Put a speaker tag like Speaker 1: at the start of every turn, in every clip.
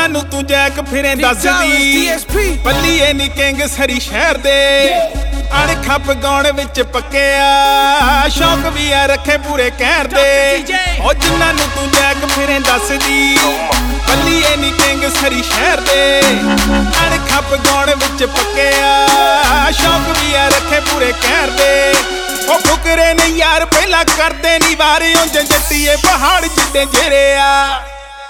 Speaker 1: ਜਿਨ੍ਹਾਂ ਨੂੰ ਤੂੰ ਜੈਕ ਫਿਰੇ ਦੱਸਦੀ ਪੱਲੀਏ ਨੀ ਕਿੰਗ ਸਰੀ ਸ਼ਹਿਰ ਦੇ ਅਣਖੱਪ ਗਾਉਣ ਵਿੱਚ ਪੱਕਿਆ ਸ਼ੌਕ ਵੀ ਆ ਰੱਖੇ ਪੂਰੇ ਕਹਿਰ ਦੇ ਉਹ ਜਿਨ੍ਹਾਂ ਨੂੰ ਤੂੰ ਜੈਕ ਫਿਰੇ ਦੱਸਦੀ ਪੱਲੀਏ ਨੀ ਕਿੰਗ ਸਰੀ ਸ਼ਹਿਰ ਦੇ ਅਣਖੱਪ ਗਾਉਣ ਵਿੱਚ ਪੱਕਿਆ ਸ਼ੌਕ ਵੀ ਆ ਰੱਖੇ ਪੂਰੇ ਕਹਿਰ ਦੇ ਉਹ ਫੁਕਰੇ ਨੇ ਯਾਰ ਪਹਿਲਾਂ ਕਰਦੇ ਨੀ ਵਾਰੇ ਉਂਝ ਜੱਟੀਏ ਪਹਾੜ ਜਿੱਡੇ ਜਿਹੜੇ ਆ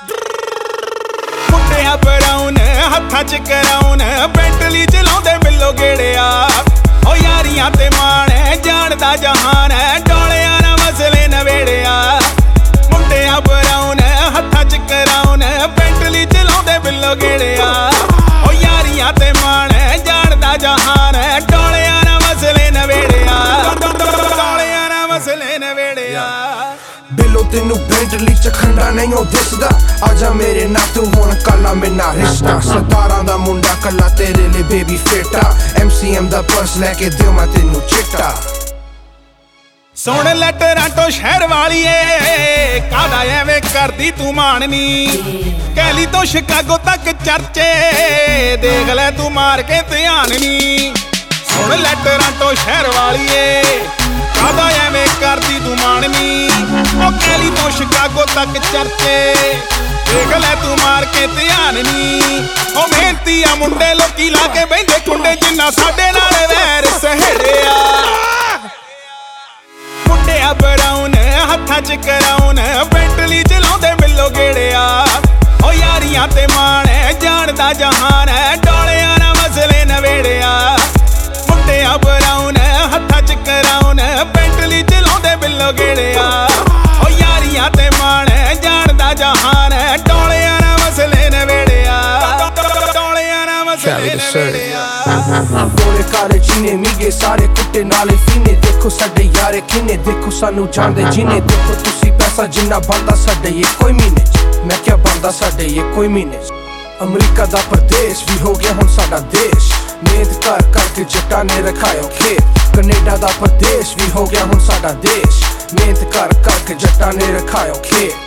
Speaker 1: ਮੁੰਡਿਆ ਬਰਾਉਨ ਹੱਥਾਂ 'ਚ ਕਰਾਉਨ ਬੈਂਟਲੀ ਚਲਾਉਂਦੇ ਮਿਲੋ ਗੇੜਿਆ ਓ ਯਾਰੀਆਂ ਤੇ ਮਾਣ ਜਾਣਦਾ ਜਹਾਨ ਡੋਲਿਆਂ ਨਾ ਮਸਲੇ ਨਵੇੜਿਆ ਮੁੰਡਿਆ ਬਰਾਉਨ ਹੱਥਾਂ 'ਚ ਕਰਾਉਨ ਬੈਂਟਲੀ ਚਲਾਉਂਦੇ ਮਿਲੋ ਗੇੜਿਆ ਓ ਯਾਰੀਆਂ ਤੇ ਮਾਣ ਜਾਣਦਾ ਜਹਾਨ ਡੋਲਿਆਂ ਨਾ ਮਸਲੇ ਨਵੇੜਿਆ ਡੋਲਿਆਂ ਨਾ ਮਸਲੇ ਨਵੇੜਿਆ
Speaker 2: ਬਿੱਲੋ ਤੈਨੂੰ ਬੈਂਟਲੀ ਚ ਖੰਡਾ ਨਹੀਂ ਉਹ ਦਿਸਦਾ ਆਜਾ ਮੇਰੇ ਨਾਲ ਤੂੰ ਹੁਣ ਕਾਲਾ ਮੇਨਾ ਰਿਸ਼ਤਾ ਸਤਾਰਾਂ ਦਾ ਮੁੰਡਾ ਕੱਲਾ ਤੇਰੇ ਲਈ ਬੇਬੀ ਫੇਟਾ MCM ਦਾ ਪਰਸ ਲੈ ਕੇ ਦਿਓ ਮੈਂ ਤੈਨੂੰ ਚਿੱਟਾ
Speaker 1: ਸੁਣ ਲੈ ਟੋਰਾਂਟੋ ਸ਼ਹਿਰ ਵਾਲੀਏ ਕਾਹਦਾ ਐਵੇਂ ਕਰਦੀ ਤੂੰ ਮਾਣਨੀ ਕੈਲੀ ਤੋਂ ਸ਼ਿਕਾਗੋ ਤੱਕ ਚਰਚੇ ਦੇਖ ਲੈ ਤੂੰ ਮਾਰ ਕੇ ਧਿਆਨ ਨੀ ਸੁਣ ਲੈ ਟੋਰਾਂਟੋ ਸ਼ਹਿਰ ਵਾਲੀਏ ਕਾਹਦਾ ਐਵੇਂ ਕਰਦੀ ਤੂੰ ਮਾਣਨੀ ਉਹ ਕੈਲੀ ਤੋਂ ਸ਼ਿਕਾਗੋ ਤੱਕ ਚਰਚੇ ਦੇਖ ਲੈ ਤੂੰ ਮਾਰ ਕੇ ਧਿਆਨ ਨੀ ਉਹ ਮਿਹਨਤੀ ਆ ਮੁੰਡੇ ਲੋਕੀ ਲਾ ਕੇ ਬਹਿੰਦੇ ਕੁੰਡੇ ਜਿੰਨਾ ਸਾਡੇ ਨਾਲ ਵੈਰ ਸਹੇੜਿਆ ਮੁੰਡਿਆ ਬਰਾਉਨ ਹੱਥਾਂ 'ਚ ਕਰਾਉਨ ਬੈਂਟਲੀ ਚਲਾਉਂਦੇ ਮਿਲੋ ਗੇੜਿਆ ਓ ਯਾਰੀਆਂ ਤੇ ਮਾਣ ਜਾਣਦਾ ਜਹਾਨ ਡੋਲਿਆਂ ਨਾ ਮਸਲੇ ਨਵੇੜਿਆ ਮੁੰਡਿਆ ਬਰਾਉਨ ਹੱਥਾਂ 'ਚ ਕਰਾਉਨ ਬੈਂਟਲੀ ਚਲਾਉਂਦੇ ਮਿਲੋ ਗੇੜਿਆ ਓ ਯਾਰੀਆਂ ਤੇ ਮਾਣ ਜਾਣਦਾ ਜਹਾਨ ਡੋਲਿਆਂ ਨਾ ਮਸਲੇ ਨਵੇੜਿਆ ਡੋਲਿਆਂ ਨਾ ਮਸਲੇ ਨਵੇੜਿਆ
Speaker 2: ਗੋਲੇ ਕਾਲੇ ਚੀਨੇ ਮੀਗੇ ਸਾਰੇ ਕੁੱਟੇ ਨਾਲੇ ਫੀਨੇ ਦੇਖੋ ਸਾਡੇ ਯਾਰੇ ਕਿਨੇ ਦੇਖੋ ਸਾਨੂੰ ਜਾਣਦੇ ਜੀਨੇ ਦੇਖੋ ਤੁਸੀਂ ਪੈਸਾ ਜਿੰਨਾ ਬਣਦਾ ਸਾਡੇ ਇੱਕੋ ਹੀ ਮਹੀਨੇ 'ਚ ਮੈਂ ਕਿਹਾ ਬਣਦਾ ਸਾਡੇ ਇੱਕੋ ਹੀ ਮਹੀਨੇ 'ਚ ਅਮਰੀਕਾ ਦਾ ਪ੍ਰਦੇਸ਼ ਵੀ ਹੋ ਗਿਆ ਹੁਣ ਸਾਡਾ ਦੇਸ਼ ਮਿਹਨਤ ਕਰ ਕਰਕੇ ਜੱਟਾਂ ਨੇ ਰਖਾਇਓ ਖੇਤ ਕੈਨੇਡਾ ਦਾ ਪ੍ਰਦੇਸ਼ ਵੀ ਹੋ ਗਿਆ ਹੁਣ ਸਾਡਾ ਦੇਸ਼ ਮਿਹਨਤ ਕਰ ਕਰਕੇ ਜੱਟਾਂ ਨੇ ਰਖਾਇਓ ਖੇਤ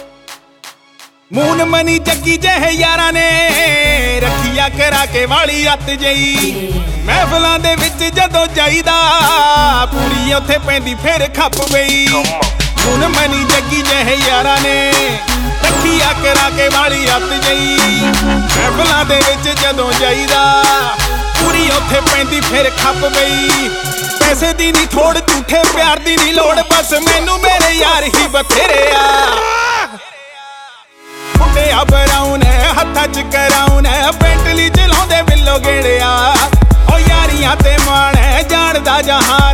Speaker 1: ਮੂਨ ਮਨੀ ਜੱਗੀ ਜਿਹੇ ਯਾਰਾਂ ਨੇ ਰੱਖਿਆ ਕਰਾ ਕੇ ਵਾਲੀ ਅੱਤ ਜਈ ਮਹਿਫਲਾਂ ਦੇ ਵਿੱਚ ਜਦੋਂ ਜਾਈਦਾ ਪੂਰੀ ਉੱਥੇ ਪੈਂਦੀ ਫਿਰ ਖੱਪ ਪਈ ਮੂਨ ਮਨੀ ਜੱਗੀ ਜਿਹੇ ਯਾਰਾਂ ਨੇ ਰੱਖਿਆ ਕਰਾ ਕੇ ਵਾਲੀ ਅੱਤ ਜਈ ਮਹਿਫਲਾਂ ਦੇ ਵਿੱਚ ਜਦੋਂ ਜਾਈਦਾ ਪੂਰੀ ਉੱਥੇ ਪੈਂਦੀ ਫਿਰ ਖੱਪ ਪਈ ਪੈਸੇ ਦੀ ਨੀ ਥੋੜ ਝੂਠੇ ਪਿਆਰ ਦੀ ਨੀ ਲੋੜ ਬਸ ਮੈਨੂੰ ਮੇਰੇ ਯਾਰ ਹੀ ਬਥੇਰੇ ਆ ਮੁੰਡਿਆ ਬਰਾਉਨ ਹੱਥਾਂ 'ਚ ਕਰਾਉਨ ਬੈਂਟਲੀ ਚਲਾਉਂਦੇ ਮਿਲੋ ਗੇੜਿਆ ਓ ਯਾਰੀਆਂ ਤੇ ਮਾਣ ਜਾਣਦਾ ਜਹਾਨ